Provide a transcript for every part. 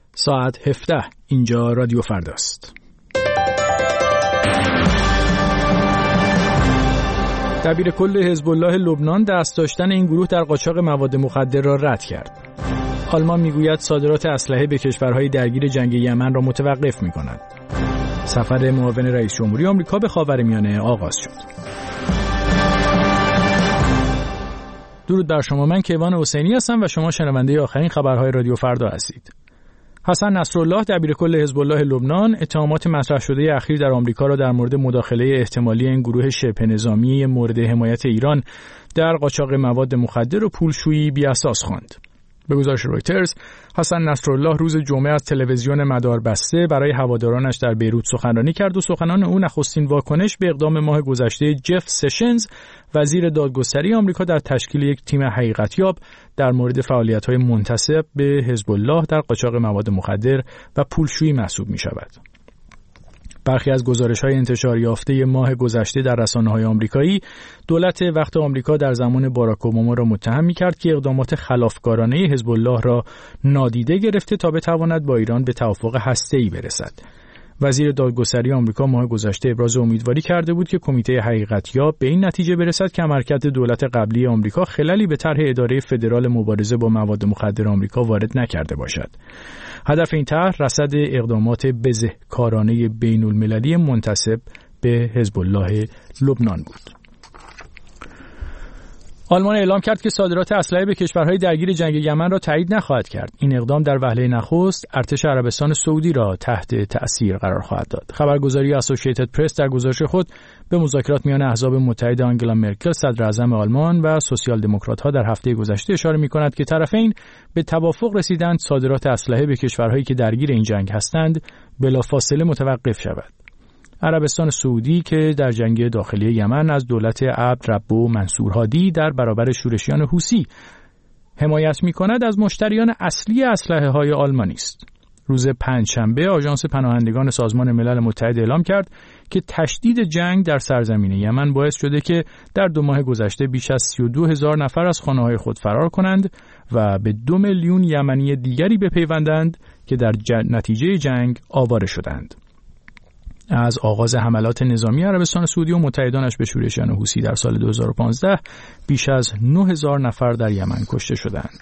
ساعت 17 اینجا رادیو فرداست. دبیر کل حزب الله لبنان دست داشتن این گروه در قاچاق مواد مخدر را رد کرد. آلمان میگوید صادرات اسلحه به کشورهای درگیر جنگ یمن را متوقف می‌کند. سفر معاون رئیس جمهوری آمریکا به خاورمیانه آغاز شد. درود بر شما، من کیوان حسینی هستم و شما شنونده آخرین خبرهای رادیو فردا هستید. حسن نصرالله دبیر کل حزب الله لبنان اتهامات مطرح شده اخیر در آمریکا را در مورد مداخله احتمالی این گروه شبه نظامی مورد حمایت ایران در قاچاق مواد مخدر و پولشویی بی‌اساس خواند. به گزارش رویترز، حسن نصرالله روز جمعه از تلویزیون مداربسته برای هوادارانش در بیروت سخنرانی کرد و سخنان او نخستین واکنش به اقدام ماه گذشته جف سشنز، وزیر دادگستری آمریکا، در تشکیل یک تیم حقیقتیاب در مورد فعالیت‌های منتسب به حزب الله در قاچاق مواد مخدر و پولشویی محسوب می‌شود. برخی از گزارش‌های انتشار یافته ماه گذشته در رسانه‌های آمریکایی، دولت وقت آمریکا در زمان باراک اوباما را متهم می‌کرد که اقدامات خلافکارانه حزب الله را نادیده گرفته تا بتواند با ایران به توافق هسته‌ای برسد. وزیر دادگستری آمریکا ماه گذشته ابراز امیدواری کرده بود که کمیته حقیقتیاب به این نتیجه برسد که عملکرد دولت قبلی آمریکا خللی به طرح اداره فدرال مبارزه با مواد مخدر آمریکا وارد نکرده باشد. هدف این طرح رصد اقدامات بزهکارانه بین‌المللی منتسب به حزب الله لبنان بود. آلمان اعلام کرد که صادرات اسلحه به کشورهای درگیر جنگ یمن را تایید نخواهد کرد. این اقدام در وهله نخست ارتش عربستان سعودی را تحت تأثیر قرار خواهد داد. خبرگزاری اسوسییتد پرس در گزارش خود به مذاکرات میان احزاب متحد آنگلا مرکل صدر اعظم آلمان و سوسیال دموکرات‌ها در هفته گذشته اشاره می‌کند که طرفین به توافق رسیدند صادرات اسلحه به کشورهایی که درگیر این جنگ هستند بلافاصله متوقف شود. عربستان سعودی که در جنگ داخلی یمن از دولت عبد ربه منصور هادی در برابر شورشیان حوثی حمایت می‌کند، از مشتریان اصلی اسلحه‌های آلمانی است. روز پنجشنبه آژانس پناهندگان سازمان ملل متحد اعلام کرد که تشدید جنگ در سرزمین یمن باعث شده که در 2 ماه گذشته بیش از 32,000 نفر از خانه‌های خود فرار کنند و به 2 میلیون یمنی دیگری بپیوندند که در نتیجه جنگ آواره شدند. از آغاز حملات نظامی عربستان سعودی و متحدانش به شورشیان حوثی در سال 2015 بیش از 9,000 نفر در یمن کشته شدند.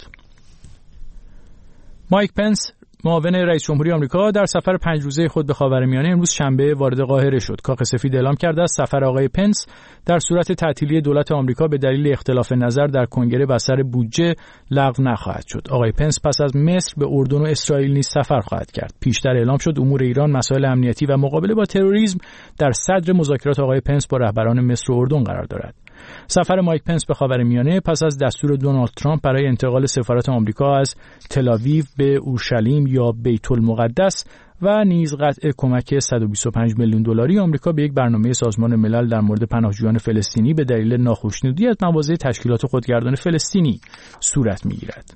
مایک پنس معاون رئیس جمهوری آمریکا در سفر 5 روزه خود به خاورمیانه امروز شنبه وارد قاهره شد. کاخ سفید اعلام کرده است سفر آقای پنس در صورت تعطیلی دولت آمریکا به دلیل اختلاف نظر در کنگره بسر بودجه لغو نخواهد شد. آقای پنس پس از مصر به اردن و اسرائیل نیز سفر خواهد کرد. پیشتر اعلام شد امور ایران، مسائل امنیتی و مقابله با تروریسم در صدر مذاکرات آقای پنس با رهبران مصر و اردن قرار دارد. سفر مایک پنس به خاورمیانه پس از دستور دونالد ترامپ برای انتقال سفارت آمریکا از تل‌آویو به اورشلیم یا بیت المقدس و نیز قطع کمک 125 میلیون دلاری آمریکا به یک برنامه سازمان ملل در مورد پناهجویان فلسطینی به دلیل ناخشنودی از مواضع تشکیلات خودگردان فلسطینی صورت می‌گیرد.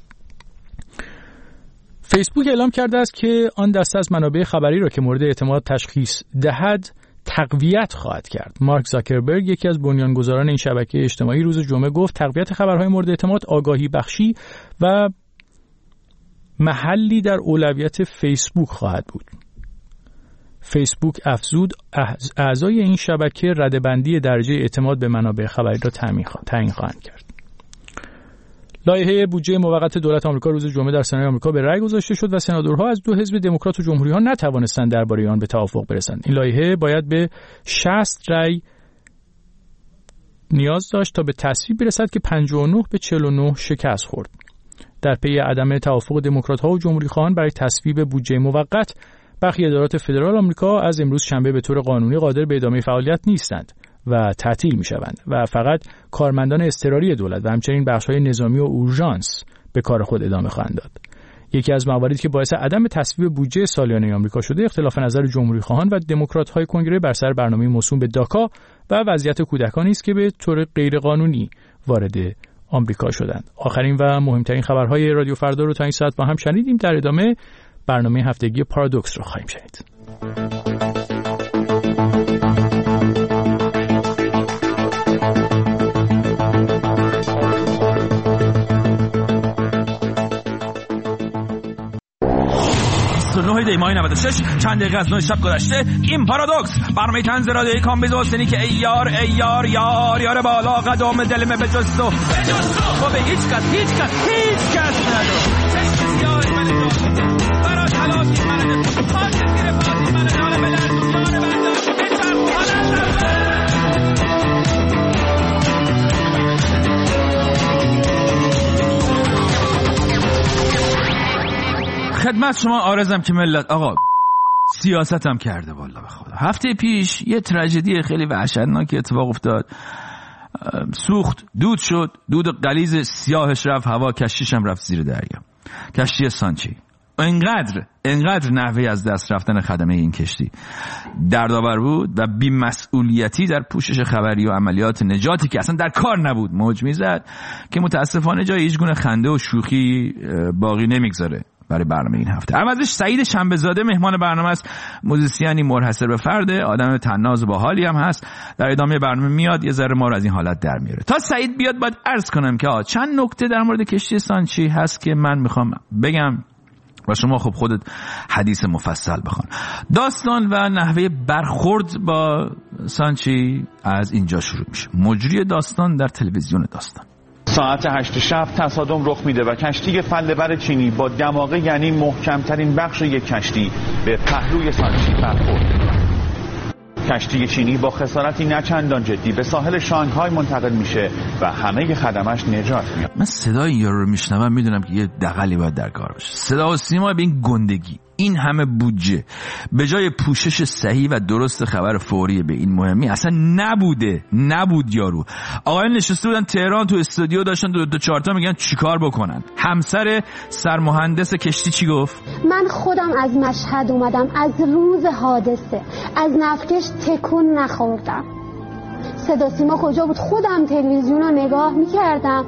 فیسبوک اعلام کرده است که آن دسته از منابع خبری را که مورد اعتماد تشخیص دهد تقویت خواهد کرد. مارک زاکربرگ، یکی از بنیانگذاران این شبکه اجتماعی، روز جمعه گفت تقویت خبرهای مورد اعتماد آگاهی بخشی و محلی در اولویت فیسبوک خواهد بود. فیسبوک افزود اعضای این شبکه ردبندی درجه اعتماد به منابع خبری را تعیین خواهند کرد. لایحه بودجه موقت دولت آمریکا روز جمعه در سنای آمریکا به رأی گذاشته شد و سناتورها از 2 حزب دموکرات و جمهوری‌ها نتوانستند درباره آن به توافق برسند. این لایحه باید به 60 رأی نیاز داشت تا به تصویب برسد که 59 به 49 شکست خورد. در پی عدم توافق دموکرات‌ها و جمهوری‌خواهان برای تصویب بودجه موقت، برخی ادارات فدرال آمریکا از امروز شنبه به طور قانونی قادر به ادامه فعالیت نیستند و تعطیل می‌شوند و فقط کارمندان اضطراری دولت و همچنین بخش‌های نظامی و اورژانس به کار خود ادامه خواهند داد. یکی از مواردی که باعث عدم تصویب بودجه سالیانه آمریکا شده، اختلاف نظر جمهوری‌خواهان و دموکرات‌های کنگره بر سر برنامه موسوم به داکا و وضعیت کودکان است که به طور غیرقانونی وارد آمریکا شدند. آخرین و مهمترین خبرهای رادیو فردا رو تا این ساعت با هم شنیدیم. در ادامه برنامه هفتگی پارادوکس رو خواهیم شنید. 29 دی ماه 96 چند دقیقه از 9 شب گذشته. این پارادوکس برنامه طنز رادیویی کامبیز حسینی که ای یار یار بالا قدم دل من بجست و به هیچ کس نداره. چشم سیاه من داد برای تلاش من خاک زیر پای من ناله بلند جان برداشت خدمت شما عارضم که ملت آقا سیاستم کرده والله به خدا. هفته پیش یه تراژدی خیلی وحشتناک اتفاق افتاد. سوخت، دود شد، دود غلیظ سیاهش رفت هوا، کشتیش هم رفت زیر دریا. کشتی سانچی. انقدر نحوه از دست رفتن خدمه این کشتی دردآور بود و بی‌مسئولیتی در پوشش خبری و عملیات نجاتی که اصلا در کار نبود موج میزد که متاسفانه جای هیچ گونه خنده و شوخی باقی نمیگذاره برای برنامه این هفته. عوضش سعید شنبه‌زاده مهمان برنامه است. موزیسیانی منحصر به فرده، آدم طناز و باحالی هم هست. در ادامه برنامه میاد یه ذره ما رو از این حالت در میاره. تا سعید بیاد باید عرض کنم که چند نکته در مورد کشتی سانچی هست که من میخوام بگم و شما خب خودت حدیث مفصل بخوان. داستان و نحوه برخورد با سانچی از اینجا شروع میشه. مجری داستان در تلویزیون داستان. ساعت 8 شب تصادم رخ میده و کشتی فله‌بر چینی با دماغه، یعنی محکمترین بخش یک کشتی، به پهلوی سانچی برخورد. کشتی چینی با خسارتی نه چندان جدی به ساحل شانگهای منتقل میشه و همه خدمش نجات میاد. من صدای یارو رو میشنوم میدونم که یه دغلی باید در کار باشه. صدا و سیما به این گندگی، این همه بودجه به جای پوشش صحیح و درست خبر فوری به این مهمی اصلا نبود. یارو آقایان نشسته بودن تهران تو استودیو داشتن دو چهار تا میگن چیکار بکنن. همسر سرمهندس کشتی چی گفت؟ من خودم از مشهد اومدم، از روز حادثه از نفتکش تکون نخوردم. صدا سیما کجا بود؟ خودم تلویزیون رو نگاه میکردم.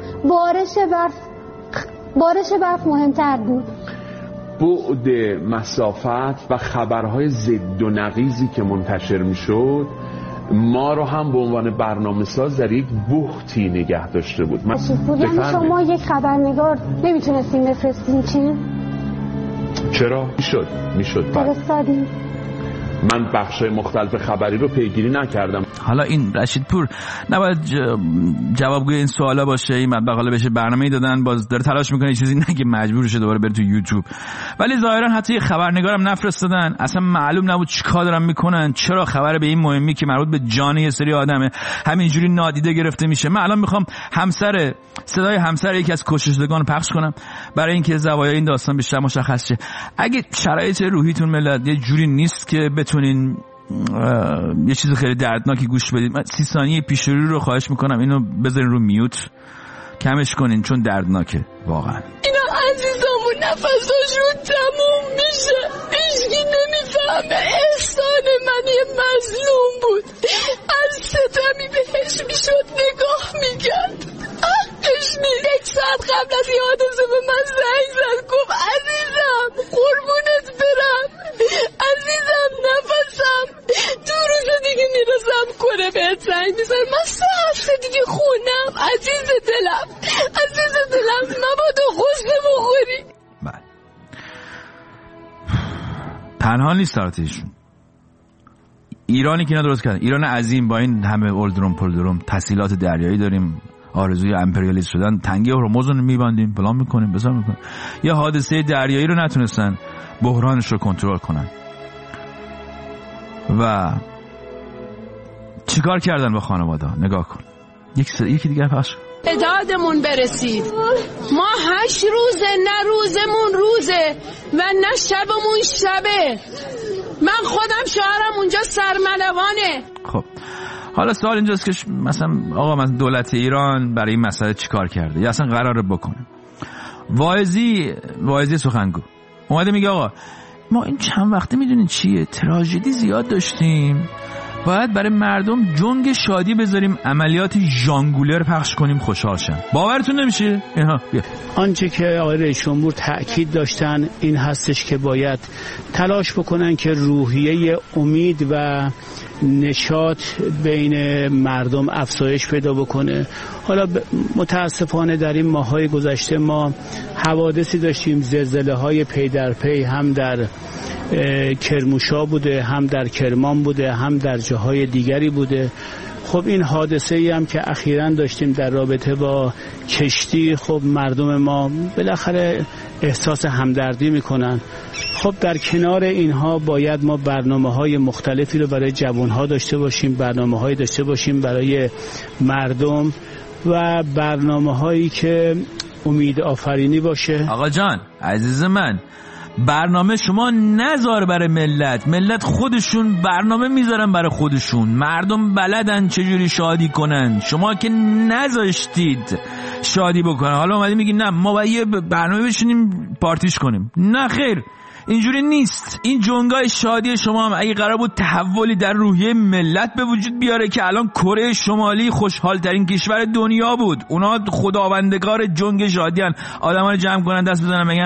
بارش برف مهمتر بود. بعد مسافت و خبرهای ضد و نقیضی که منتشر میشد ما رو هم به عنوان برنامه‌ساز در یک بحتی نگه داشته بود. یعنی شما یک خبرنگار نمیتونستین بفرستین چین؟ چرا؟ میشد فرستادین. من بخشای مختلف خبری رو پیگیری نکردم. حالا این رشید پور نباید جوابگوی این سوالا باشه. این مطبق حالا بهش برنامه‌ای دادن، باز داره تلاش میکنه یه چیزی نگه مجبور شه دوباره بره تو یوتیوب. ولی ظاهرا حتی یه خبرنگارم نفرستادن. اصلا معلوم نبود چیکار دارن میکنن. چرا خبر به این مهمی که مربوط به جان یه سری آدمه همینجوری نادیده گرفته میشه؟ من الان میخوام صدای همسر یکی از کشتگان پخش کنم برای اینکه زوایای این داستان بیشتر مشخص شه. اگه شرایط روحیتون ملت یه جوری نیست که بتونین یه چیز خیلی دردناکی گوش بدید، من 30 ثانیه پیش رو خواهش میکنم اینو بذارین رو میوت، کمش کنین چون دردناکه واقعا. اینا عزیزامون نفساشون تموم میشه، هیچکی نمیفهمه. احسان من یه مظلوم بود، از ستمی بهش میشد نگاه میکرد. حقش نیست. 1 ساعت قبل از این حادثه به من زنگ زد، گفت عزیزم قربونت برم، عزیزم نفسم 2 روز دیگه میرسم کنه بهت زنگ میزنم. من 3 هفته دیگه خونم. عزیز دلم مبادا غصه بخوری. بله تنها نیست تارتیشون. ایرانی که اینا درست کردن، ایران عظیم با این همه اولدروم تسهیلات دریایی داریم، آرزوی امپریالیست شدن، تنگه هرمز رو میبندیم، فلان میکنیم، بسار میکنیم. یه حادثه دریایی رو نتونستن بحرانش رو کنترل کنن و چیکار کردن با خانواده؟ نگاه کن. یکی دیگه پخش. ادادمون برسید. ما 8 روزه، نه روزمون روزه و نه شبمون شبه. من خودم شوهرم اونجا سرملوانه. خب حالا سوال اینجاست که مثلا آقا دولت ایران برای این مسئله چیکار کرده یا اصلا قراره بکنه؟ واعظی سخنگو اومده میگه آقا ما این چند وقته میدونین چیه، تراژدی زیاد داشتیم، باید برای مردم جنگ شادی بذاریم، عملیات ژانگولر پخش کنیم خوشحال شن. باورتون نمیشه؟ آنچه که آقای رئیس جمهور تأکید داشتن این هستش که باید تلاش بکنن که روحیه امید و نشاط بین مردم افزایش پیدا بکنه. حالا متاسفانه در این ماه‌های گذشته ما حوادثی داشتیم، زلزله‌های پی در پی، هم در کرمانشاه بوده، هم در کرمان بوده، هم در جاهای دیگری بوده. خب این حادثه ای هم که اخیراً داشتیم در رابطه با کشتی، خب مردم ما بالاخره احساس همدردی میکنن. خب در کنار اینها باید ما برنامه‌های مختلفی رو برای جوانها داشته باشیم، برنامه‌هایی داشته باشیم برای مردم و برنامه‌هایی که امید آفرینی باشه. آقا جان عزیز من، برنامه شما نذار برای ملت خودشون برنامه میذارن برای خودشون. مردم بلدن چجوری شادی کنن، شما که نذاشتید شادی بکنن. حالا اومدی میگی نه ما باید یه برنامه بشینیم پارتیش کنیم. نه خیر، اینجوری نیست. این جنگای شادی شما هم اگه قرار بود تحولی در روحیه ملت به وجود بیاره که الان کره شمالی خوشحال ترین کشور دنیا بود. اونا خداوندگار جنگ شادیان، آدما رو جمع کنن دست بزنن بگن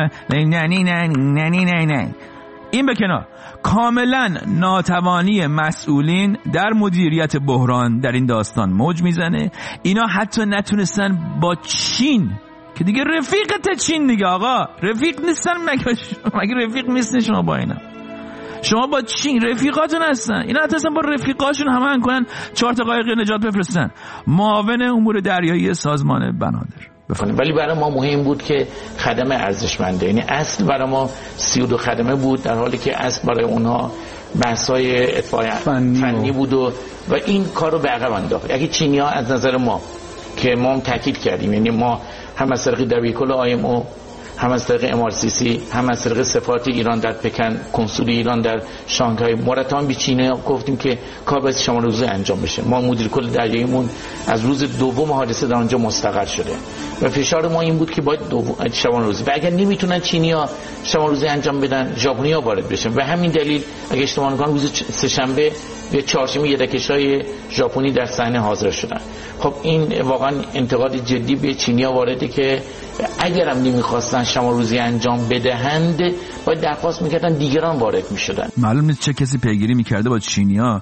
نه. این به کنار، کاملا ناتوانی مسئولین در مدیریت بحران در این داستان موج میزنه. اینا حتی نتونستن با چین که دیگه رفیقت چین دیگه، آقا رفیق نیستن. مگه رفیق نیستن شما با اینا؟ شما با چین رفیقاتون هستن. اینا حتی با رفیقاشون هماهنگ کنن 4 تا قایق نجات بفرستن. معاون امور دریایی سازمان بنادر. ولی برای ما مهم بود که خدمه ارزشمنده، یعنی اصل برای ما 32 خدمه بود، در حالی که اصل برای اونها بحث‌های اتفاقی فنی بود و این کار رو به عقب انداخت. اگه چینی‌ها از نظر ما که ما هم تاکید کردیم، یعنی ما هم از طریق دبیرکل IMO، هم از طریق MRCC، هم از طریق سفارت ایران در پکن، کنسول ایران در شانگهای، مرتبا به چینی گفتیم که کار باید شما روزه انجام بشه. ما مدیر کل دریاییمون از روز دوم حادثه در اونجا مستقر شده و فشار ما این بود که باید شبانه روزی، و اگر نمیتونن چینی‌ها شبانه روزی انجام بدن، ژاپنی‌ها وارد بشن. و همین دلیل اگه اشتباه نکنم روز سه‌شنبه یا چهارشنبه یدکشای ژاپنی در صحنه حاضر شدن. خب این واقعا انتقاد جدی به چینی‌ها وارده که اگر هم نمیخواستن شما روزی انجام بدهند باید درخواست میکردن، دیگران وارد میشدن. معلوم نیست چه کسی پیگیری میکرده با چینی‌ها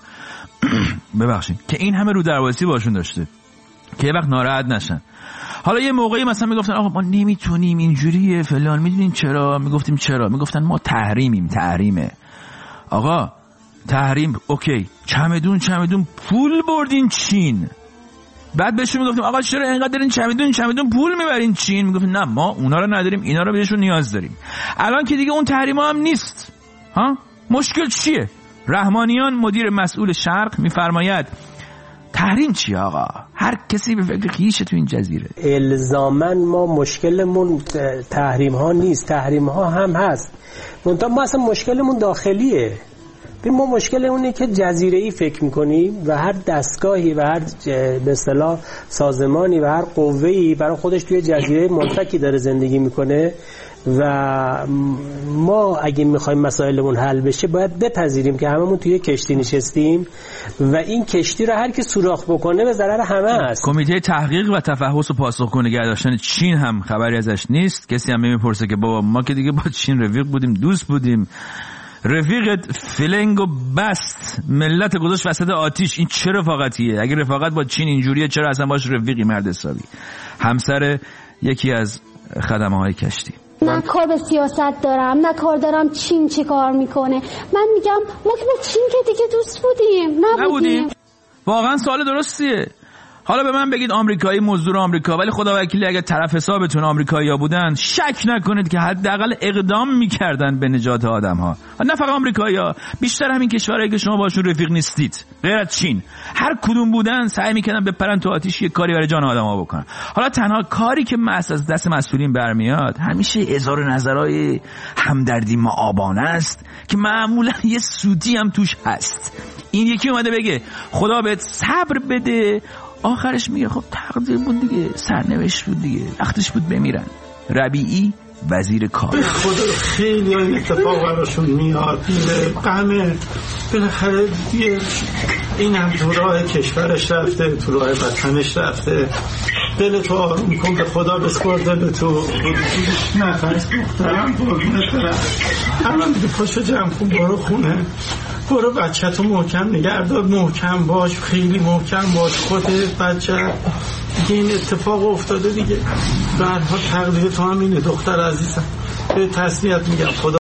ببخشید که این همه رو درواسی باشون داشته که یه وقت ناراحت نشن. حالا یه موقعی مثلا میگفتن آقا ما نمیتونیم اینجوریه فلان، میدونین چرا؟ میگفتیم چرا؟ میگفتن ما تحریمه. آقا تحریم اوکی، چمدون پول بردین چین. بعد بهشون میگفتیم آقا چرا اینقدر دارین چمدون پول میبرین چین؟ میگفتن نه ما اونا رو نداریم، اینا رو بهشون نیاز داریم. الان که دیگه اون تحریم هم نیست، ها مشکل چیه؟ رحمانیان مدیر مسئول شرق میفرماید تحریم چیه آقا؟ هر کسی به فکر خیشه تو این جزیره. الزاماً ما مشکلمون تحریم ها نیست، تحریم ها هم هست، منتها ما اصلا مشکلمون داخلیه. ما مشکل اونه که جزیره‌ای فکر می‌کنیم و هر دستگاهی و هر به اصطلاح سازمانی و هر قوه‌ای برای خودش توی جزیره منفکی داره زندگی میکنه و ما اگه می‌خوایم مسائلمون حل بشه باید بپذیریم که هممون توی کشتی نشستیم و این کشتی رو هر کی سوراخ بکنه به ضرر همه است. کمیته تحقیق و تفحص و پاسخگو نگه داشتن چین هم خبری ازش نیست. کسی هم نمی‌پرسه که بابا ما که دیگه با چین رفیق بودیم، دوست بودیم، رفیقت فلنگ و بست ملت گذاشت وسط آتیش. این چه رفاقتیه؟ اگه رفاقت با چین اینجوریه چرا اصلا باش رفیقی مرد حسابی؟ همسر یکی از خدمه های کشتی. نه کار به سیاست دارم، نه کار دارم چین چی کار میکنه. من میگم ما که با چین که دیگه دوست بودیم نبودیم. واقعا سوال درستیه. حالا به من بگید آمریکایی مزدور آمریکا، ولی خدا وکیلی اگه طرف حسابتون آمریکایی‌ها بودن شک نکنید که حداقل اقدام می‌کردن به نجات آدم‌ها. نه فقط آمریکایی‌ها، بیشتر همین کشورهایی که شما باشون رفیق نیستید غیر از چین، هر کدوم بودن سعی می‌کردن بپرن تو آتیش یه کاری برای جان آدم‌ها بکنن. حالا تنها کاری که از دست مسئولین برمیاد همیشه اظهار نظرهای همدردی معابانه است که معمولا یه سودی هم توش هست. این یکی اومده بگه خدا بهت صبر بده، آخرش میگه خب تقدیر بود دیگه، سرنوشت بود دیگه، وقتش بود بمیرن. ربیعی وزیر کار. خدا خیلی اتفاق براشون میاد، غمه بالاخره این هم تو راه کشورش رفته، تو راه وطنش رفته، دل تو آروم کن، به خدا بسپار دل تو، نفس مخترم قربونت برم. الان دیگه پاشو جمع کن برو خونه، برو بچه تو محکم نگردار، محکم باش، خیلی محکم باش، خودت بچه دیگه این اتفاق افتاده دیگه، بعدها تقدیر تو همینه دختر عزیزم. به تسلیت میگم خدا